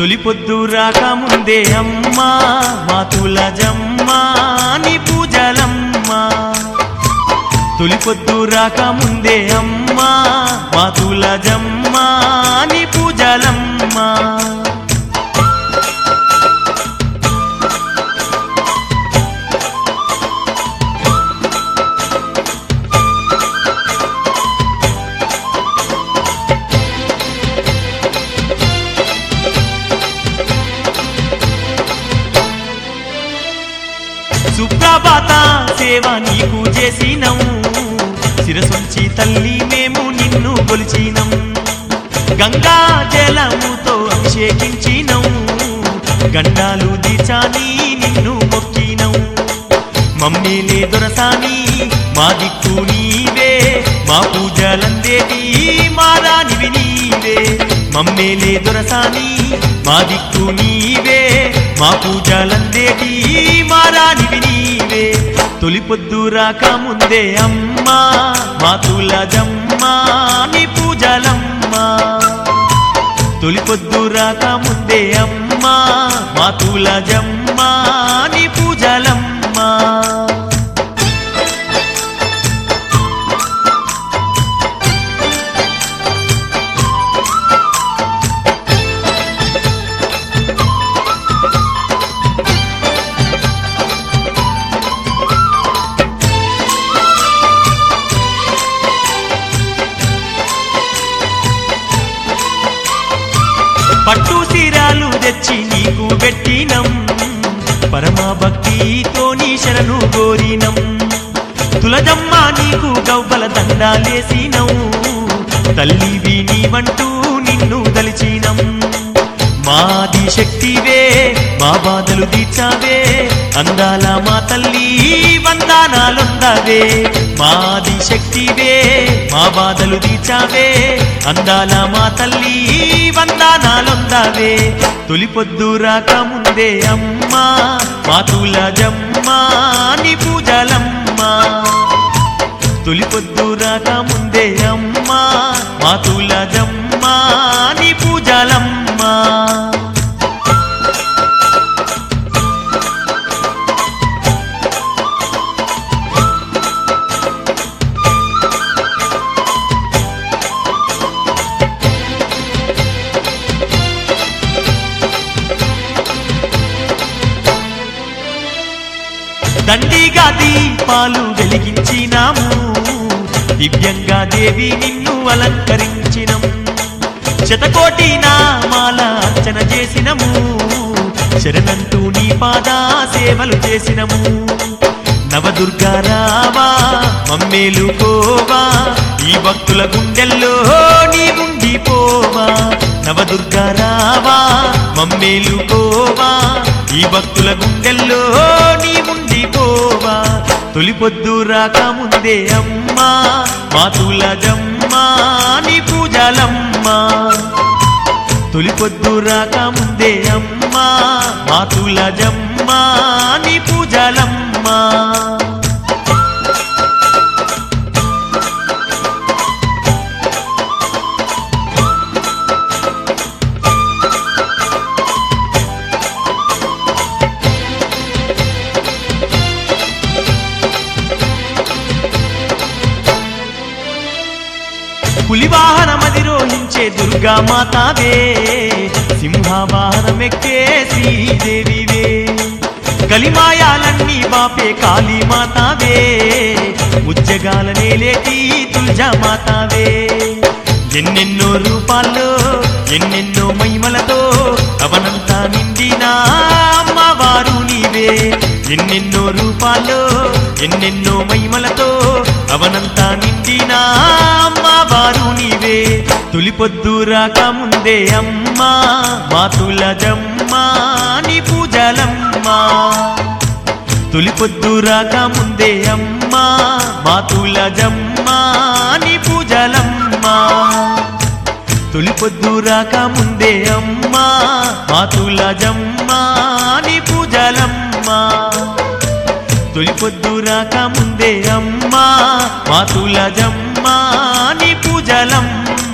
తొలి పొద్దు రాకముందే అమ్మా మా తులజమ్మా నీ పూజలమ్మా తొలి పొద్దు రాకముందే అమ్మా మా తులజమ్మా నీ పూజలమ్మా సుప్రభాత సేవ నీకు చేసినము శిరసొంచి తల్లి మేము నిన్ను కొలిచినం గంగా జలముతో అభిషేకించినము గండాలు దిచాని నిన్ను మొక్కినం మమ్మీలే దొరసాని మా దిక్కు నీవే మా పూజలందేటి మా రానివి నీవే మమ్మీలే దొరసాని మా దిక్కు నీవే మా పూజలందేటి మా రానివి నీవే తొలి పొద్దు రాకముందే అమ్మా మా తులజమ్మా నీ పూజలమ్మా తొలి పొద్దు రాకముందే అమ్మా మా తులజమ్మా నీ పూజలమ్మా పట్టు సీరాలు తెచ్చి నీకు పెట్టినం పరమా భక్తితో నీ శరణు గోరినం తులజమ్మ నీకు గవ్వల దండాలేసినం తల్లివి నీవంటూ నిన్ను దలిచినం మాది శక్తివే మా బాధలు తీర్చావే అందాల మా తల్లి వందనాలొందవే మాది శక్తివే మా బాధలు తీర్చావే అందాల మా తల్లి వందనాలొందవే తొలి పొద్దు రాకముందే అమ్మా మా తులజమ్మా నీ పూజలమ్మా తొలి పొద్దు రాకముందే అమ్మా మా తులజమ్మా నీ పూజలమ్మా దండిగా దీపాలు వెలిగించినాము దివ్యంగా దేవి నిన్ను అలంకరించినం శతకోటి నామాల అర్చన చేసినము శరణంటూ నీ పాదా సేవలు చేసినము నవదుర్గా రావా మమ్మేలుకోవా ఈ భక్తుల గుండెల్లో నీ ఉండిపోవా నవదుర్గా రావా మమ్మేలుకోవా ఈ భక్తుల గుండెల్లో నీ ఉండిపోవా తొలి పొద్దు రాకముందే అమ్మా మా తులజమ్మా నీ పూజలమ్మా తొలి పొద్దు రాకముందే అమ్మా మా తులజమ్మా నీ పూజలమ్మా పులివాహనమధిరోహించే దుర్గా మాతావే సింహవాహనమెక్కే శ్రీదేవివే కలిమాయాలన్నీ బాపే కాళీ మాతావే ఉజ్జగాల నేలేటి తుల్జా మాతావే ఎన్నెన్నో రూపాల్లో ఎన్నెన్నో మహిమలతో అవనంతా నిండిన అమ్మవారు నీవే ఎన్నెన్నో రూపాల్లో ఎన్నెన్నో మహిమలతో అవనంతా నిండిన అమ్మవారు నీవే తొలి పొద్దు రాకముందే అమ్మా మా తులజమ్మా నీ పూజలమ్మా తొలి పొద్దు రాకముందే అమ్మా మా తులజమ్మా నీ పూజలమ్మా తొలి పొద్దు రాకముందే అమ్మా మా తులజమ్మా నీ పూజలమ్మా తొలి పొద్దు రాకముందే అమ్మా మా తులజమ్మా నీ పూజలమ్మా